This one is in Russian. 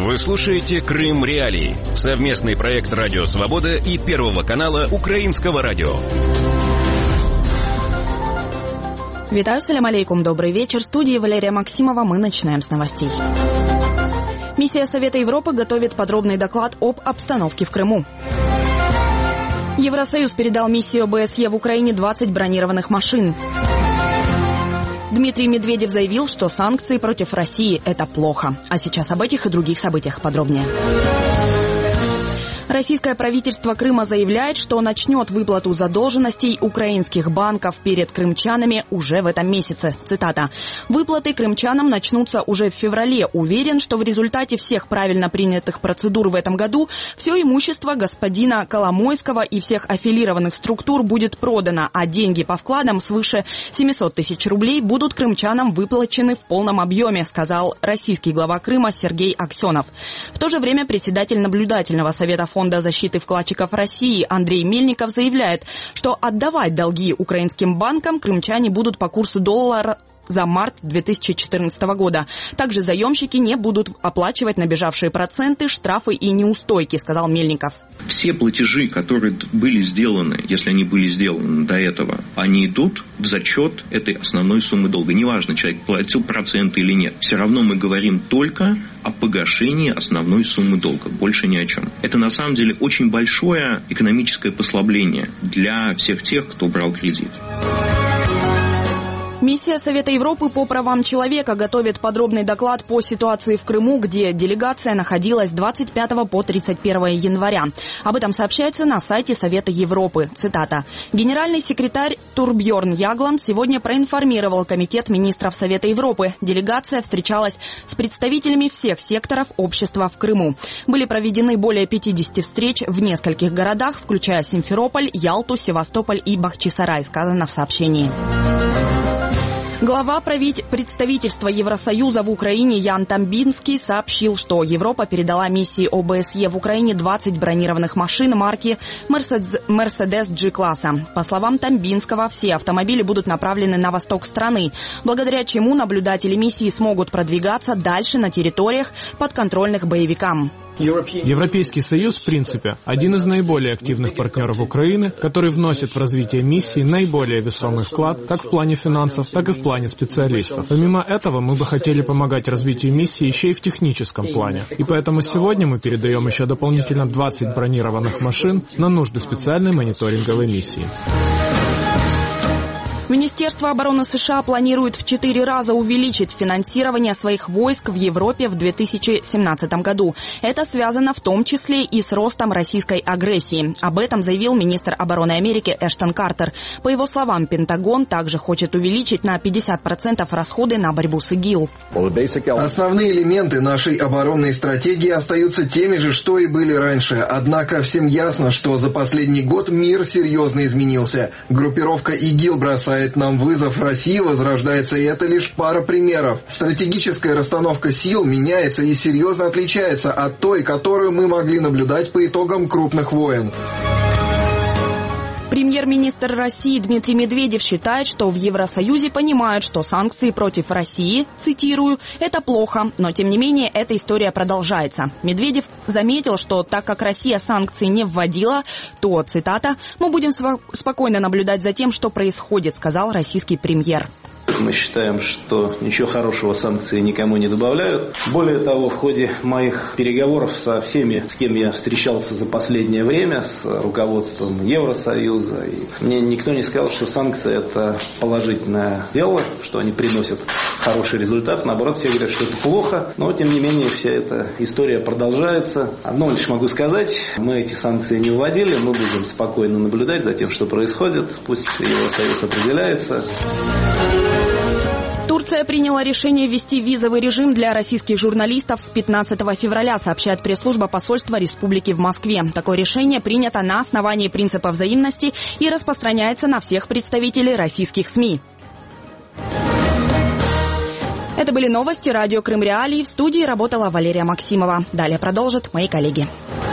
Вы слушаете «Крым Реалии» — совместный проект «Радио Свобода» и Первого канала Украинского радио. Витаю, салям алейкум, добрый вечер. В студии Валерия Максимова. Мы начинаем с новостей. Миссия Совета Европы готовит подробный доклад об обстановке в Крыму. Евросоюз передал миссии ОБСЕ в Украине 20 бронированных машин. Дмитрий Медведев заявил, что санкции против России – это плохо. А сейчас об этих и других событиях подробнее. Российское правительство Крыма заявляет, что начнет выплату задолженностей украинских банков перед крымчанами уже в этом месяце. Цитата. «Выплаты крымчанам начнутся уже в феврале. Уверен, что в результате всех правильно принятых процедур в этом году все имущество господина Коломойского и всех аффилированных структур будет продано, а деньги по вкладам свыше 700 тысяч рублей будут крымчанам выплачены в полном объеме», сказал российский глава Крыма Сергей Аксенов. В то же время председатель наблюдательного совета Фонда защиты вкладчиков России Андрей Мельников заявляет, что отдавать долги украинским банкам крымчане будут по курсу доллара за март 2014 года. Также заемщики не будут оплачивать набежавшие проценты, штрафы и неустойки, сказал Мельников. Все платежи, которые были сделаны, если они были сделаны до этого, они идут в зачет этой основной суммы долга. Неважно, человек платил проценты или нет. Все равно мы говорим только о погашении основной суммы долга. Больше ни о чем. Это на самом деле очень большое экономическое послабление для всех тех, кто брал кредит. Миссия Совета Европы по правам человека готовит подробный доклад по ситуации в Крыму, где делегация находилась с 25 по 31 января. Об этом сообщается на сайте Совета Европы. Цитата. «Генеральный секретарь Турбьорн Ягланд сегодня проинформировал Комитет министров Совета Европы. Делегация встречалась с представителями всех секторов общества в Крыму. Были проведены более 50 встреч в нескольких городах, включая Симферополь, Ялту, Севастополь и Бахчисарай», сказано в сообщении. Глава представительства Евросоюза в Украине Ян Тамбинский сообщил, что Европа передала миссии ОБСЕ в Украине 20 бронированных машин марки Mercedes G-класса. По словам Тамбинского, все автомобили будут направлены на восток страны, благодаря чему наблюдатели миссии смогут продвигаться дальше на территориях, подконтрольных боевикам. Европейский Союз, в принципе, один из наиболее активных партнеров Украины, который вносит в развитие миссии наиболее весомый вклад как в плане финансов, так и в плане специалистов. Помимо этого, мы бы хотели помогать развитию миссии еще и в техническом плане. И поэтому сегодня мы передаем еще дополнительно 20 бронированных машин на нужды специальной мониторинговой миссии. Министерство обороны США планирует в 4 раза увеличить финансирование своих войск в Европе в 2017 году. Это связано в том числе и с ростом российской агрессии. Об этом заявил министр обороны Америки Эштон Картер. По его словам, Пентагон также хочет увеличить на 50% расходы на борьбу с ИГИЛ. Основные элементы нашей оборонной стратегии остаются теми же, что и были раньше. Однако всем ясно, что за последний год мир серьезно изменился. Группировка ИГИЛ бросает нам вызов, Россия возрождается, и это лишь пара примеров. Стратегическая расстановка сил меняется и серьезно отличается от той, которую мы могли наблюдать по итогам крупных войн. Премьер-министр России Дмитрий Медведев считает, что в Евросоюзе понимают, что санкции против России, цитирую, это плохо, но тем не менее эта история продолжается. Медведев заметил, что так как Россия санкции не вводила, то, цитата, «мы будем спокойно наблюдать за тем, что происходит», сказал российский премьер. Мы считаем, что ничего хорошего санкции никому не добавляют. Более того, в ходе моих переговоров со всеми, с кем я встречался за последнее время, с руководством Евросоюза, мне никто не сказал, что санкции – это положительное дело, что они приносят хороший результат. Наоборот, все говорят, что это плохо. Но, тем не менее, вся эта история продолжается. Одно лишь могу сказать, мы эти санкции не вводили, мы будем спокойно наблюдать за тем, что происходит. Пусть Евросоюз определяется. Турция приняла решение ввести визовый режим для российских журналистов с 15 февраля, сообщает пресс-служба посольства Республики в Москве. Такое решение принято на основании принципа взаимности и распространяется на всех представителей российских СМИ. Это были новости радио «Крым Реалии». В студии работала Валерия Максимова. Далее продолжат мои коллеги.